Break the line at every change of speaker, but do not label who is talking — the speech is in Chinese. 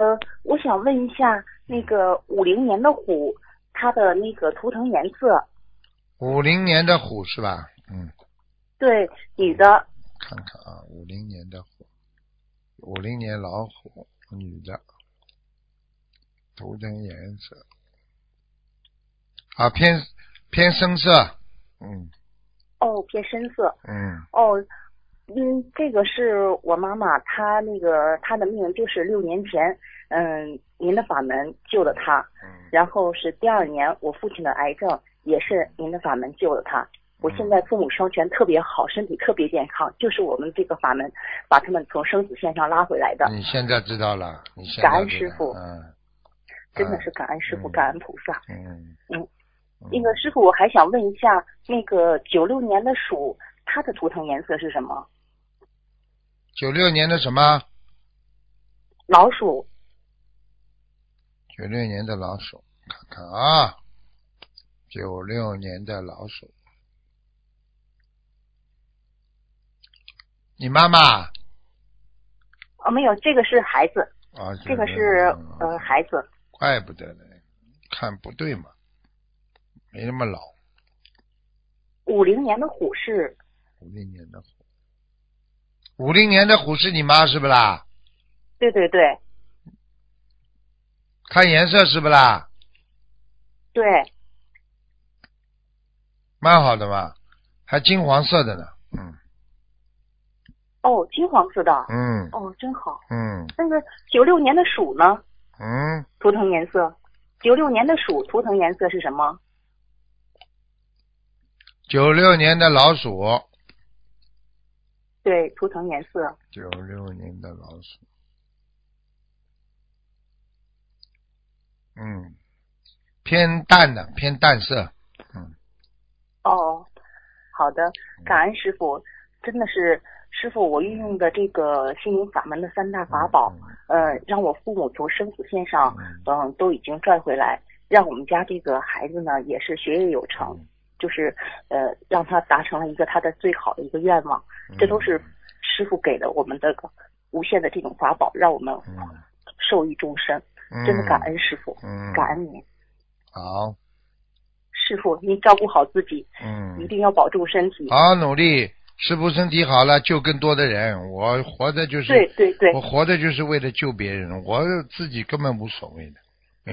我想问一下，那个50年的虎，它的那个图腾颜色。
50年的虎是吧？
对，女的。
看看啊，50年的虎，50年老虎，女的，图腾颜色啊，偏深色，
哦，偏深色。哦，这个是我妈妈，她的命就是6年前，您的法门救了她，然后是第2年我父亲的癌症也是您的法门救了她。我现在父母双全特别好，身体特别健康，就是我们这个法门把他们从生死线上拉回来的。
你现在知道了，你现在知道
感恩师父，真的是感恩师父，感恩菩萨。那个师傅，我还想问一下，那个96年的鼠，它的图腾颜色是什么
？96年的什么？
老鼠。
96年的老鼠，看看啊，96年的老鼠，你妈妈？
没有，这个是孩子。这个是孩子。
怪不得呢，看不对嘛，没那么老。
50年的虎是。
50年的虎，50年的虎是你妈是不啦？
对对对。
看颜色是不啦？
对。
蛮好的嘛，还金黄色的呢。
哦，金黄色的。哦，真好。那个96年的鼠呢？图腾颜色。96年的鼠图腾颜色是什么
？96年的老鼠。
对，图腾颜色。
96年的老鼠。偏淡的，偏淡色。
哦，好的，感恩师傅，真的是师傅，我运用的这个心灵法门的3大法宝，让我父母从生死线上，都已经拽回来，让我们家这个孩子呢也是学业有成，就是让他达成了一个他的最好的一个愿望，这都是师傅给了我们的无限的这种法宝，让我们受益终身，真的感恩师傅，感恩您。
好。
师傅，您照顾好自己，一定要保重身体，
好好努力。师傅身体好了，救更多的人。我活的就是，
对，
我活的就是为了救别人，我自己根本无所谓的。